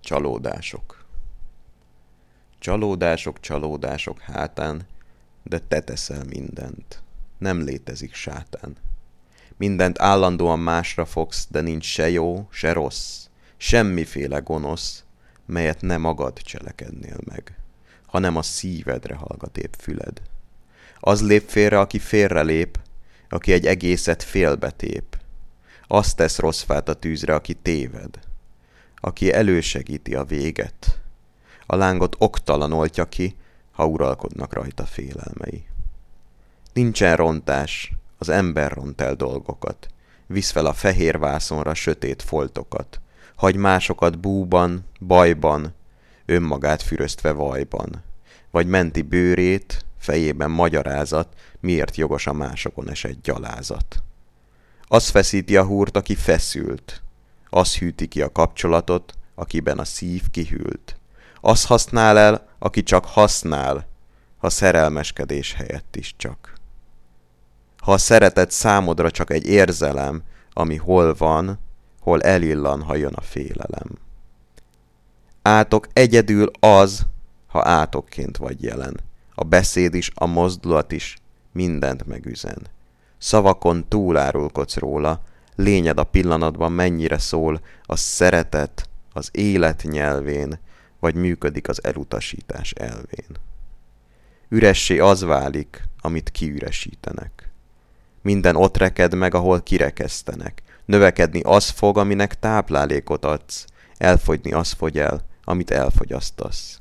Csalódások. Csalódások, csalódások hátán, de te teszel mindent. Nem létezik sátán. Mindent állandóan másra fogsz, de nincs se jó, se rossz, semmiféle gonosz, melyet ne magad cselekednél meg, hanem a szívedre hallgat épp füled. Az lép félre, aki félrelép, aki egy egészet félbetép. Azt tesz rossz fát a tűzre, aki téved, aki elősegíti a véget. A lángot oktalan oltja ki, ha uralkodnak rajta félelmei. Nincsen rontás, az ember ront el dolgokat, visz fel a fehér vászonra sötét foltokat, hagy másokat búban, bajban, önmagát füröztve vajban, vagy menti bőrét, fejében magyarázat, miért jogos a másokon esett gyalázat. Az feszíti a húrt, aki feszült, az hűti ki a kapcsolatot, akiben a szív kihűlt. Az használ el, aki csak használ, ha szerelmeskedés helyett is csak. Ha a szeretet számodra csak egy érzelem, ami hol van, hol elillan, ha jön a félelem. Átok egyedül az, ha átokként vagy jelen. A beszéd is, a mozdulat is mindent megüzen. Szavakon túlárulkodsz róla, lényed a pillanatban mennyire szól a szeretet az élet nyelvén, vagy működik az elutasítás elvén. Üressé az válik, amit kiüresítenek. Minden ott reked meg, ahol kirekesztenek. Növekedni az fog, aminek táplálékot adsz. Elfogyni az fogy el, amit elfogyasztasz.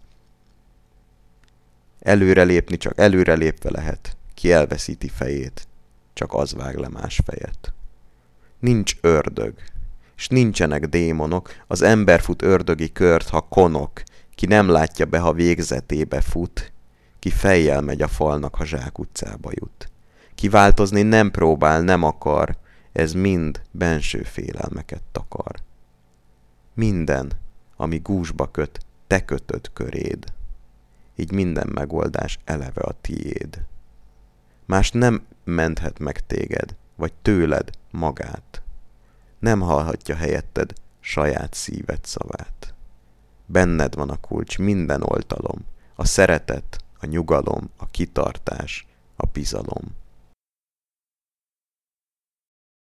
Előrelépni csak előrelépve lehet. Ki elveszíti fejét, csak az vág le más fejet. Nincs ördög, és nincsenek démonok, az ember fut ördögi kört, ha konok, ki nem látja be, ha végzetébe fut, ki fejjel megy a falnak, ha zsákutcába jut. Ki változni nem próbál, nem akar, ez mind benső félelmeket takar. Minden, ami gúzsba köt, te kötöd köréd, így minden megoldás eleve a tiéd. Más nem menthet meg téged, vagy tőled magát. Nem hallhatja helyetted saját szíved szavát. Benned van a kulcs, minden oltalom, a szeretet, a nyugalom, a kitartás, a bizalom.